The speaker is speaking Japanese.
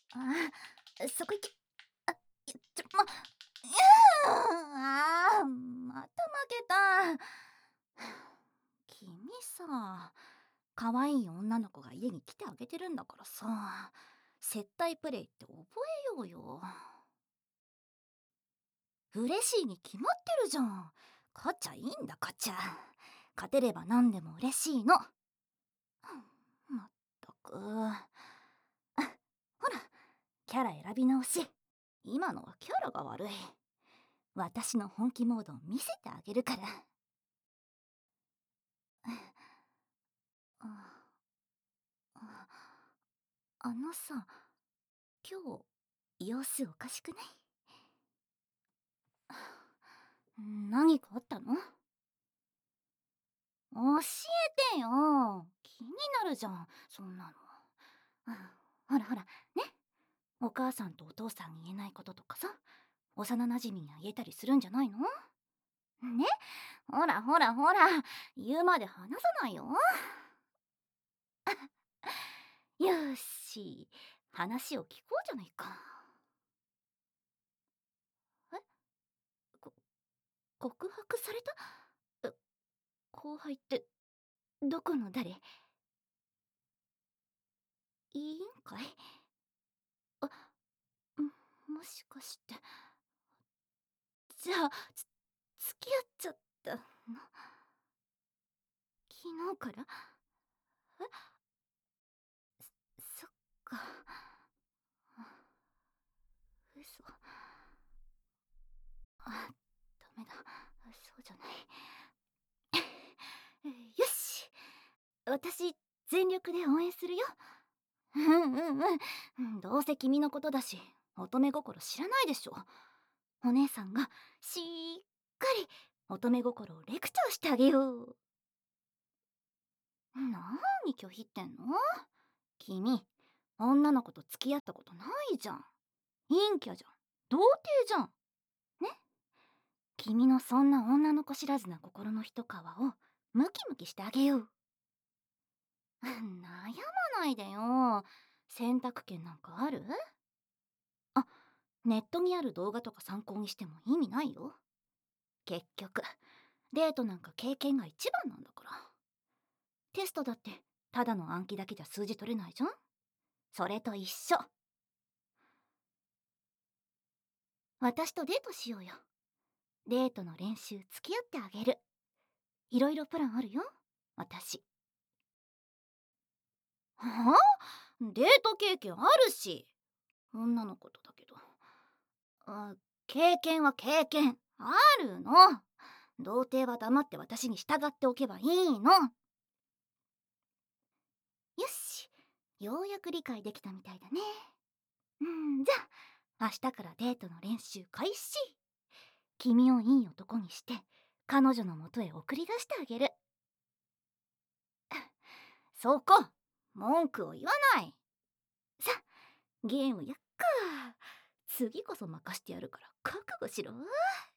そこ行け。あ、また負けた。君さ、可愛い女の子が家に来てあげてるんだからさ、接待プレイって覚えようよ。嬉しいに決まってるじゃん。勝っちゃいいんだ、勝っちゃ。勝てれば何でも嬉しいの。まったく。ほら、キャラ選び直し。今のはキャラが悪い。私の本気モードを見せてあげるから。あああのさ、今日様子おかしくない？何かあったの？教えてよ。気になるじゃん、そんなの。ほらほら、ね。お母さんとお父さんに言えないこととかさ、幼馴染には言えたりするんじゃないの？ね。ほらほらほら、言うまで話さないよ。よし、話を聞こうじゃないか。え、こ告白された？え、後輩ってどこの誰？委員会？あ、もしかして。じゃあ、付き合っちゃったの？昨日から？そっか。嘘。ダメだ。そうじゃない。よし、私全力で応援するよ。どうせ君のことだし、乙女心知らないでしょ。お姉さんがしっかり乙女心をレクチャーしてあげよう。なに拒否ってんの？君、女の子と付き合ったことないじゃん。陰キャじゃん。童貞じゃん。ね。君のそんな女の子知らずな心の一皮をムキムキしてあげよう。悩まないでよ。選択権なんかある？あ、ネットにある動画とか参考にしても意味ないよ。結局、デートなんか経験が一番なんだから。テストだってただの暗記だけじゃ数字取れないじゃん。それと一緒。私とデートしようよ。デートの練習付き合ってあげる。いろいろプランあるよ、私。はあ？デート経験あるし。女の子とだけど。経験は経験。あるの。童貞は黙って私に従っておけばいいの。よし。ようやく理解できたみたいだね。じゃあ、明日からデートの練習開始。君をいい男にして、彼女のもとへ送り出してあげる。そこ、文句を言わない。さ、ゲームやっか。次こそ任してやるから覚悟しろ。